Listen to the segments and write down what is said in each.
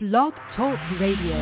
Blog Talk Radio.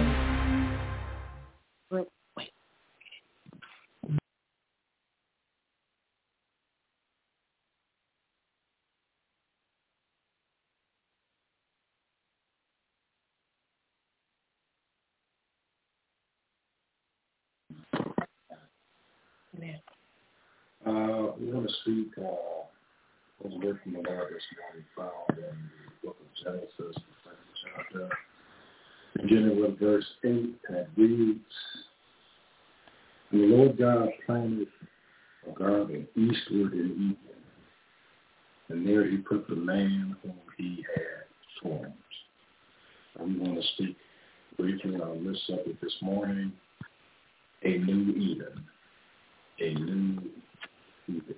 We want to speak on the word from the Lord this morning found in the book of Genesis, the second chapter, beginning with verse 8, and it reads, "And the Lord God planted a garden eastward in Eden, and there he put the man whom he had formed." And we want to speak briefly on this subject this morning, a new Eden. A new Eden.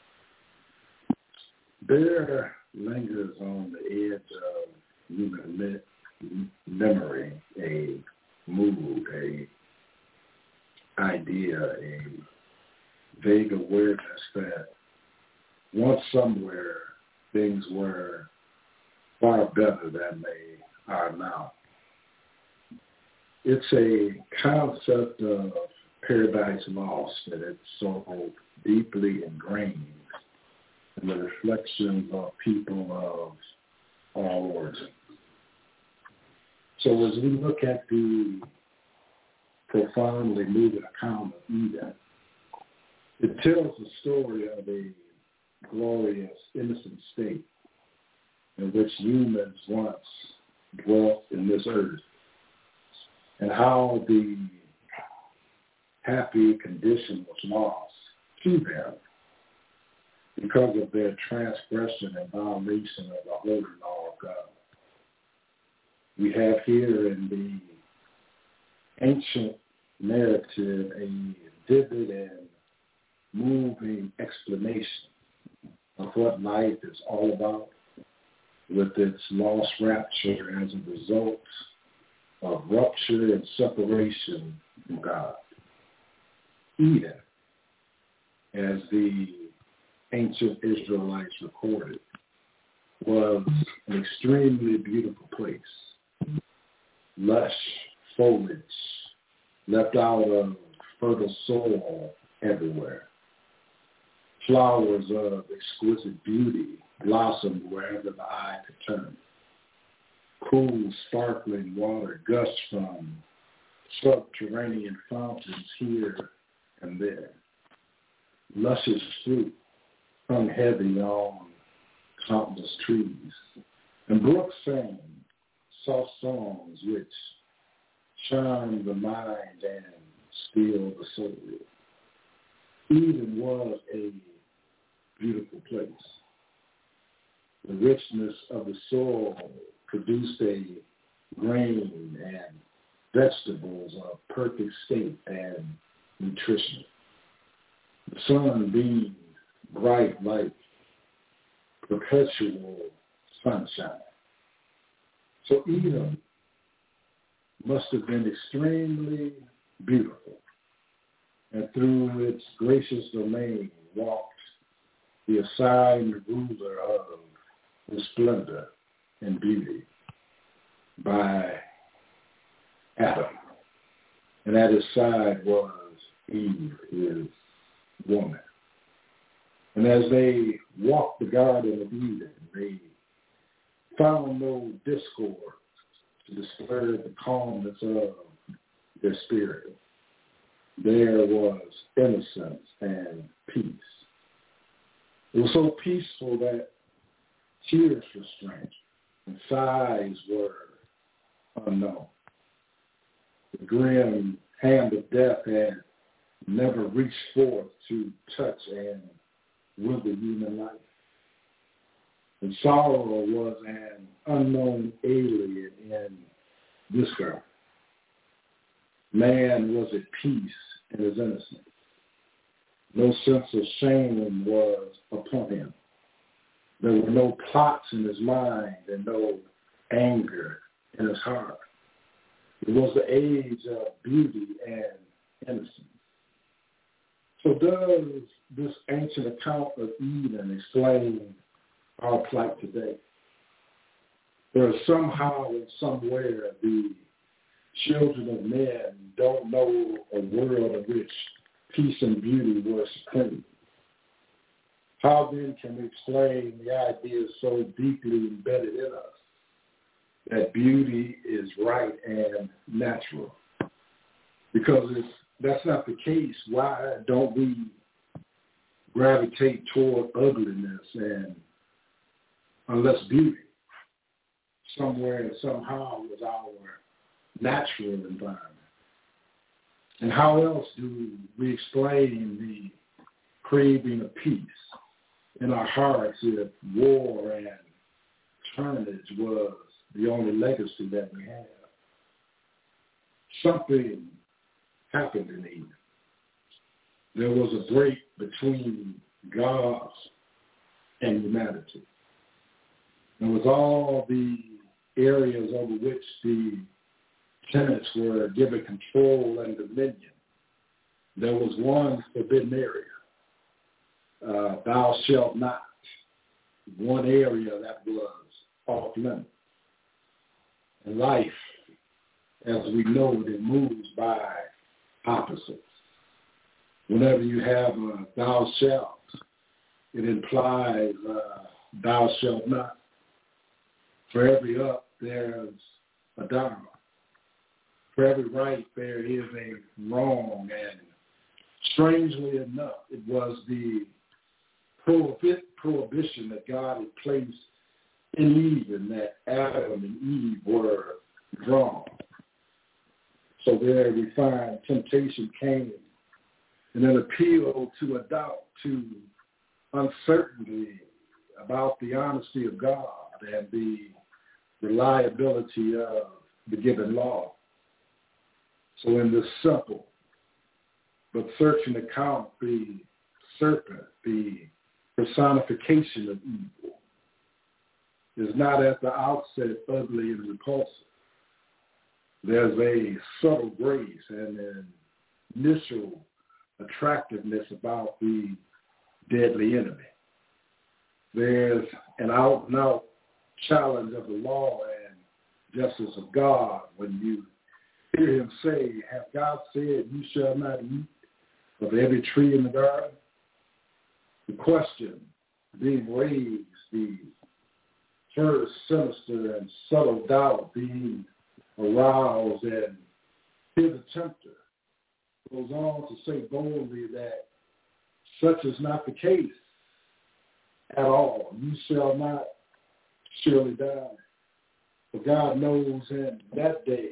There lingers on the edge of human memory a mood, a idea, a vague awareness that once somewhere things were far better than they are now. It's a concept of paradise lost, that it's so deeply ingrained in the reflections of people of all origins. So as we look at the profoundly moving account of Eden, it tells the story of a glorious, innocent state in which humans once dwelt in this earth, and how the happy condition was lost to them because of their transgression and violation of the holy law of God. We have here in the ancient narrative a vivid and moving explanation of what life is all about, with its lost rapture as a result of rupture and separation from God. Eden, as the ancient Israelites recorded, was an extremely beautiful place. Lush foliage left out of fertile soil everywhere. Flowers of exquisite beauty blossomed wherever the eye could turn. Cool, sparkling water gushed from subterranean fountains here and there. Luscious fruit hung heavy on countless trees, and brooks sang soft songs which charmed the mind and stilled the soul. Eden was a beautiful place. The richness of the soil produced a grain and vegetables of perfect state and nutrition. The sun beamed bright like perpetual sunshine. So Eden must have been extremely beautiful, and through its gracious domain walked the assigned ruler of the splendor and beauty by Adam, and at his side was Eve, his woman. And as they walked the Garden of Eden, they found no discord to disturb the calmness of their spirit. There was innocence and peace. It was so peaceful that tears were strange and sighs were unknown. The grim hand of death had never reached forth to touch and wither human life. And sorrow was an unknown alien in this garden. Man was at peace in his innocence. No sense of shame was upon him. There were no plots in his mind and no anger in his heart. It was the age of beauty and innocence. So does this ancient account of Eden explain our plight today? where somehow and somewhere the children of men don't know a world in which peace and beauty were supreme. How then can we explain the idea so deeply embedded in us that beauty is right and natural? Because if that's not the case, why don't we gravitate toward ugliness and unless beauty somewhere and somehow was our natural environment? And how else do we explain the craving of peace in our hearts if war and carnage was the only legacy that we have? Something happened in Eden. There was a break between God and humanity. And with all the areas over which the tenants were given control and dominion, there was one forbidden area. Thou shalt not. One area that was off limits. And life, as we know it, moves by opposites. Whenever you have a thou shalt, it implies thou shalt not. For every up, there's a down. For every right, there is a wrong. And strangely enough, it was the prohibition that God had placed in Eden that Adam and Eve were drawn. So there we find temptation came and an appeal to a doubt, to uncertainty about the honesty of God and the reliability of the given law. So in this simple but searching account, the serpent, the personification of evil, is not at the outset ugly and repulsive. There's a subtle grace and an initial attractiveness about the deadly enemy. There's an out-and-out challenge of the law and justice of God when you hear him say, have God said you shall not eat of every tree in the garden? The question being raised, the first sinister and subtle doubt being aroused, and here the tempter goes on to say boldly that such is not the case at all. You shall not surely die. For God knows in that day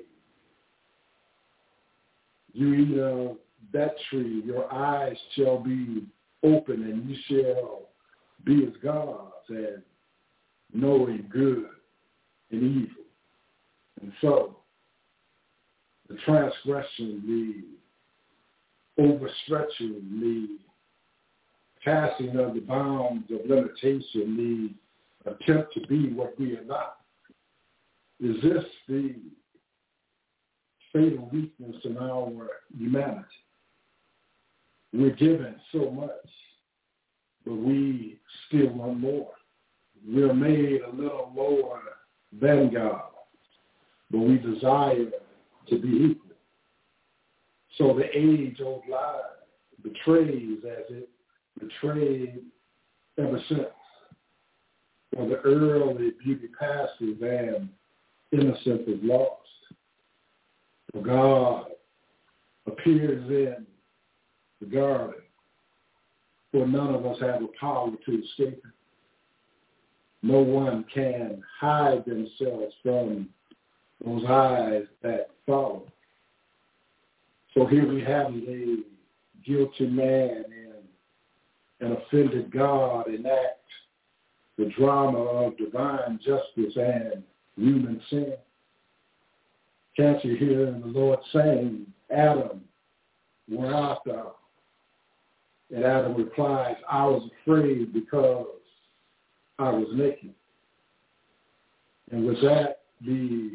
you eat of that tree, your eyes shall be open and you shall be as gods and knowing good and evil. And so the transgression, the overstretching, the passing of the bounds of limitation, the attempt to be what we are not, is this the fatal weakness in our humanity? We're given so much, but we still want more. We're made a little lower than God, but we desire to be equal. So the age-old lie betrays as it betrayed ever since. For the early beauty passes and innocence is lost. For God appears in the garden, for none of us have the power to escape it. No one can hide themselves from those eyes that follow. So here we have a guilty man and an offended God enact the drama of divine justice and human sin. Can't you hear the Lord saying, Adam, where art thou? And Adam replies, I was afraid because I was naked. And with that, the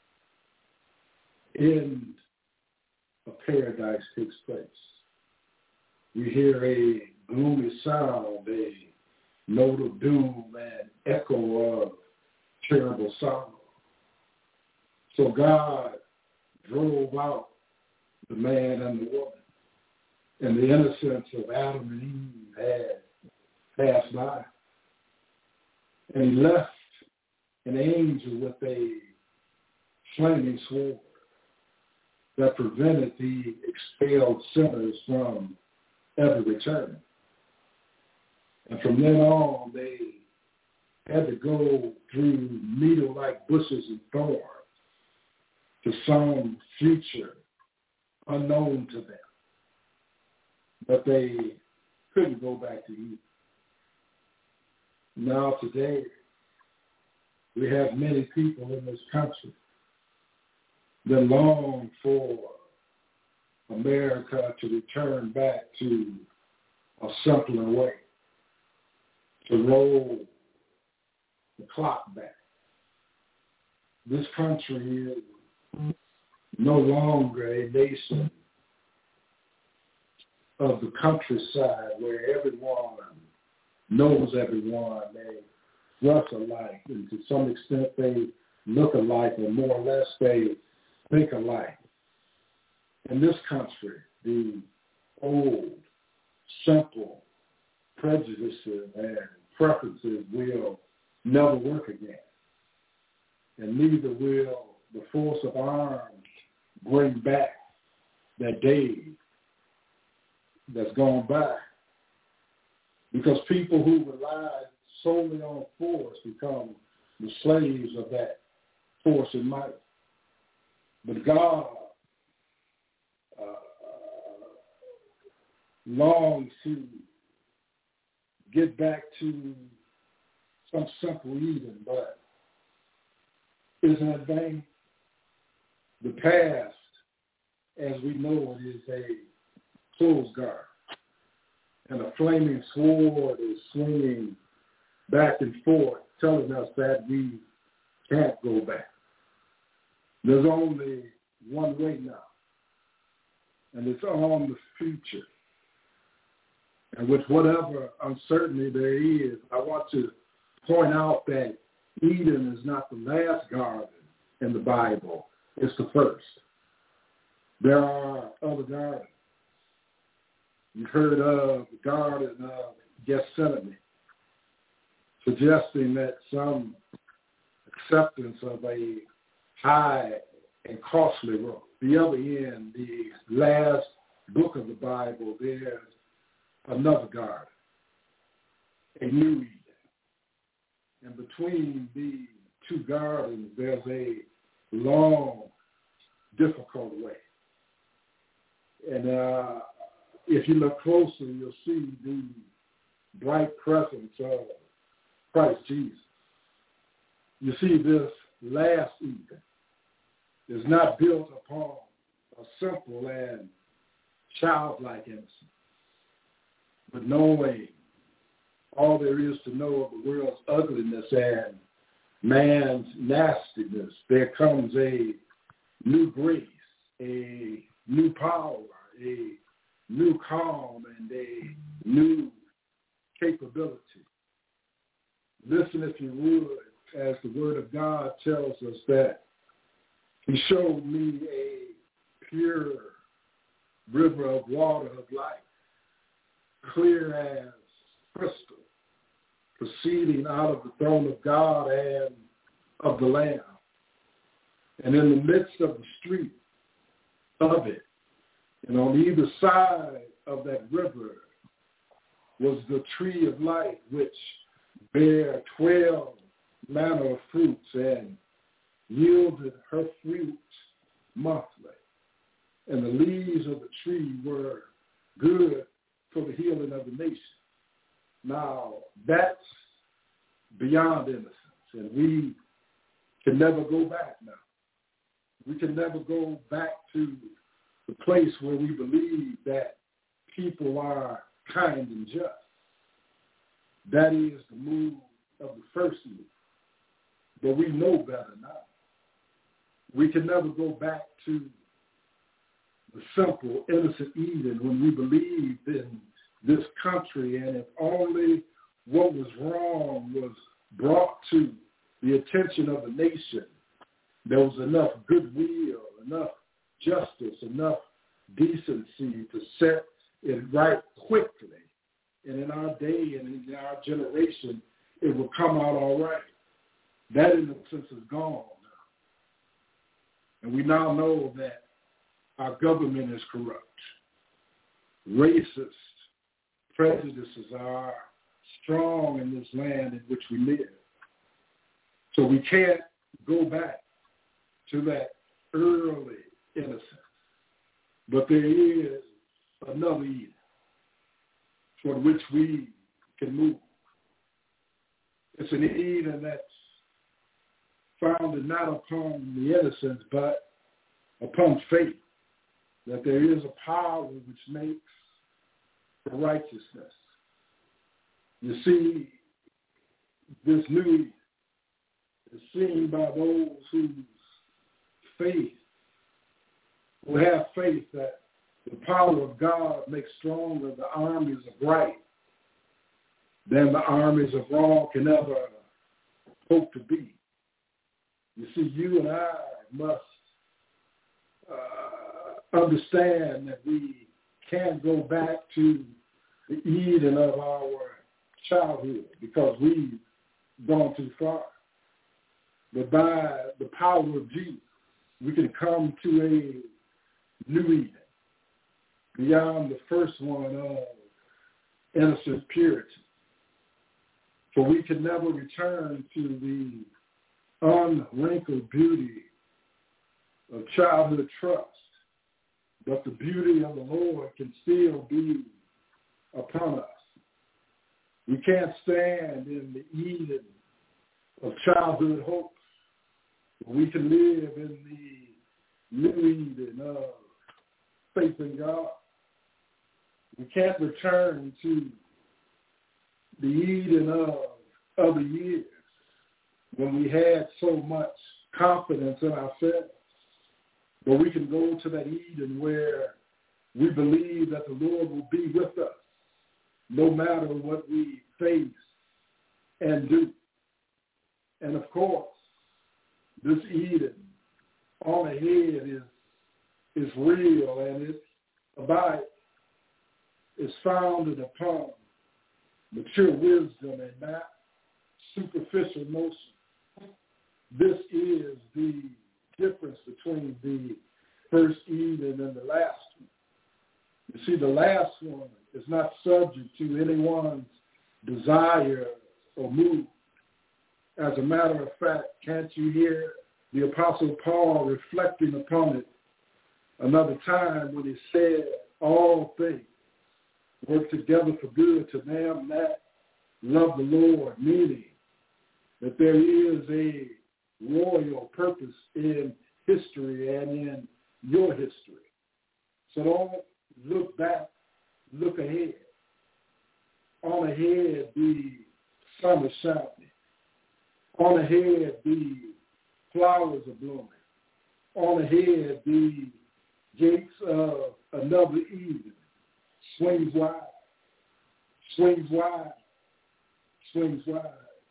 end of paradise takes place. We hear a gloomy sound, a note of doom and echo of terrible sorrow. So God drove out the man and the woman, and the innocence of Adam and Eve had passed by. And he left an angel with a flaming sword that prevented the expelled sinners from ever returning. And from then on, they had to go through needle-like bushes and thorns to some future unknown to them. But they couldn't go back to Eden. Now today, we have many people in this country that long for America to return back to a simpler way, to roll the clock back. This country is no longer a nation of the countryside where everyone knows everyone. They dress alike, and to some extent they look alike, or more or less they think alike. In this country, the old, simple prejudices and preferences will never work again. And neither will the force of arms bring back that day that's gone by. Because people who rely solely on force become the slaves of that force and might. But God longs to get back to some simple Eden, but isn't it vain? The past, as we know it, is a closed guard, and a flaming sword is swinging back and forth, telling us that we can't go back. There's only one way now, and it's on the future. And with whatever uncertainty there is, I want to point out that Eden is not the last garden in the Bible. It's the first. There are other gardens. You've heard of the Garden of Gethsemane, suggesting that some acceptance of a high and costly road. The other end, the last book of the Bible, there's another garden, a new Eden. And between the two gardens, there's a long, difficult way. And if you look closely, you'll see the bright presence of Christ Jesus. You see, this last Eden is not built upon a simple and childlike innocence, but knowing all there is to know of the world's ugliness and man's nastiness, there comes a new grace, a new power, a new calm, and a new capability. Listen, if you would, as the Word of God tells us that He showed me a pure river of water of life, clear as crystal, proceeding out of the throne of God and of the Lamb. And in the midst of the street of it, and on either side of that river was the tree of life, which bare 12 manner of fruits and yielded her fruit monthly. And the leaves of the tree were good for the healing of the nation. Now, that's beyond innocence, and we can never go back now. We can never go back to the place where we believe that people are kind and just. That is the mood of the first Eden. But we know better now. We can never go back to the simple, innocent Eden when we believed in this country, and if only what was wrong was brought to the attention of the nation. There was enough goodwill, enough justice, enough decency to set it right quickly. And in our day and in our generation, it will come out all right. That innocence is gone now. And we now know that our government is corrupt. Racist prejudices are strong in this land in which we live. So we can't go back to that early innocence. But there is another Eden toward which we can move. It's an Eden that's founded not upon the innocence, but upon faith, that there is a power which makes for righteousness. You see, this new Eden is seen by those who have faith that the power of God makes stronger the armies of right than the armies of wrong can ever hope to be. You see, you and I must understand that we can't go back to the Eden of our childhood because we've gone too far. But by the power of Jesus, we can come to a new Eden, beyond the first one of innocent purity. For we can never return to the unwrinkled beauty of childhood trust, but the beauty of the Lord can still be upon us. We can't stand in the Eden of childhood hopes. We can live in the new Eden of faith in God. We can't return to the Eden of other years when we had so much confidence in ourselves. But we can go to that Eden where we believe that the Lord will be with us no matter what we face and do. And of course, this Eden on ahead is real, and it's about is founded upon mature wisdom and not superficial notion. This is the difference between the first Eden and the last one. You see, the last one is not subject to anyone's desire or mood. As a matter of fact, can't you hear the Apostle Paul reflecting upon it another time when he said, all things work together for good to them that love the Lord, meaning that there is a royal purpose in history and in your history. So don't look back, look ahead. On ahead, the sun is shining. On ahead, the flowers are blooming. On ahead, the gates of another Eden swings wide, swings wide, swings wide.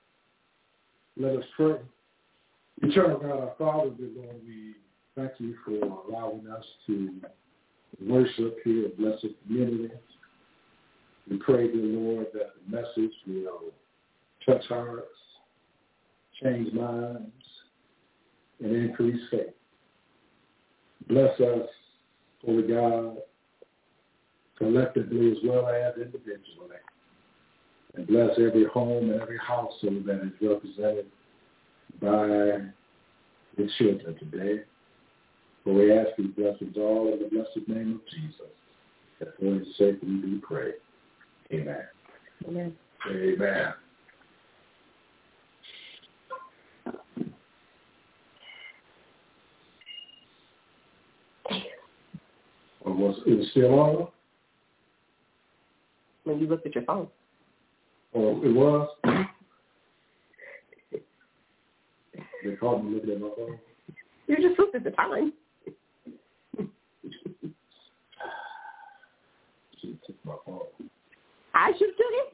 Let us pray. Eternal God, our Father, dear Lord, we thank you for allowing us to worship here at Blessed Community. We pray, dear Lord, that the message will touch hearts, change minds, and increase faith. Bless us, Holy God, collectively as well as individually. And bless every home and every household that is represented by the children today. For we ask these blessings all in the blessed name of Jesus. That for his sake we do pray. Amen. Amen. Amen. It was still on? When you looked at your phone. Oh, it was? They called me looking at my phone. You just looked at the time. She took my phone. I should have took it.